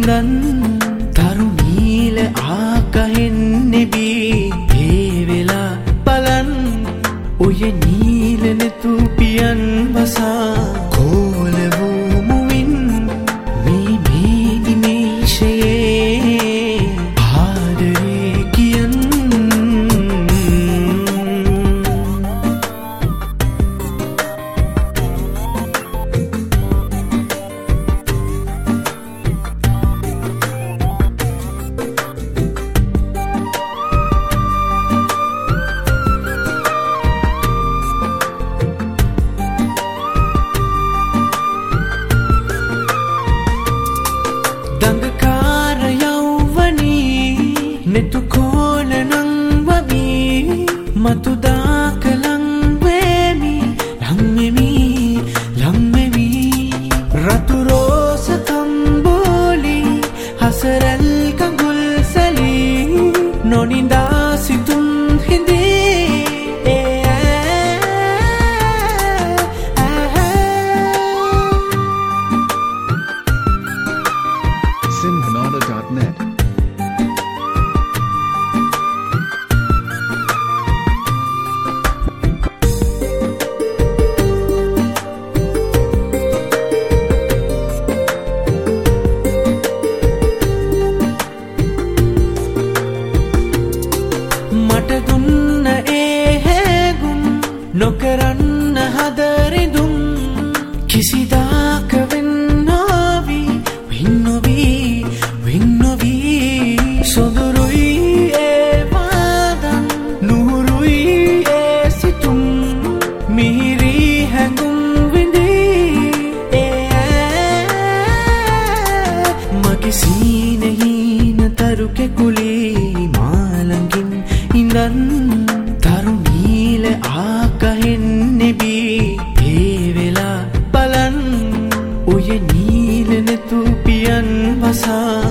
ඉඳන් තරුණීල ආකහෙන්නේ බී ඒ වෙලා බලන් ඔය නීල නැතු පියන් වසා කෝල වූ මුවින් මේ නිමේෂයේ ආදරේ කියන් දඟකාර යෞවනී නෙතු කෝල නංවමි මතු දාකලං වෙමි ලංවෙමි රතු රෝස කම්බෝලි හසරැල් කඟුල් සැලී නොනිදා සිතුම් හිඳී Sinhanada.net මට දුන්න ඒ හැගුම් නොකරන්න හදරිදුම් කිසිදාක වෙන්නොවී සොඳුරුයි ඒ පාදන් නුහුරුයි ඒ සිතුම් මිහිරී හැඟුම් විඳී මගේ සීනෙහින තරුකෙකුලී මාළඟින් ඉඳන් තරුණීල ආකහෙන්නේ බී ඒ වෙලා බලන් ඔය නීල නැතු පියන් වසා